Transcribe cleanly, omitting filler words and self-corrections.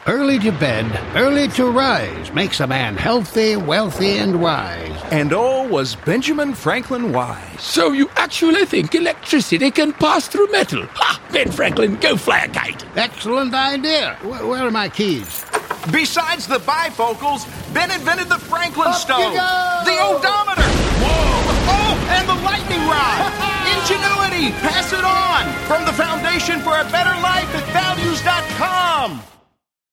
Early to bed, early to rise makes a man healthy, wealthy, and wise. And all was Benjamin Franklin wise. So you actually think electricity can pass through metal? Ha! Ben Franklin, go fly a kite. Excellent idea. Where are my keys? Besides the bifocals, Ben invented the Franklin stove, you go! the odometer, oh, and the lightning rod. Ingenuity, pass it on. From the Foundation for a Better Life at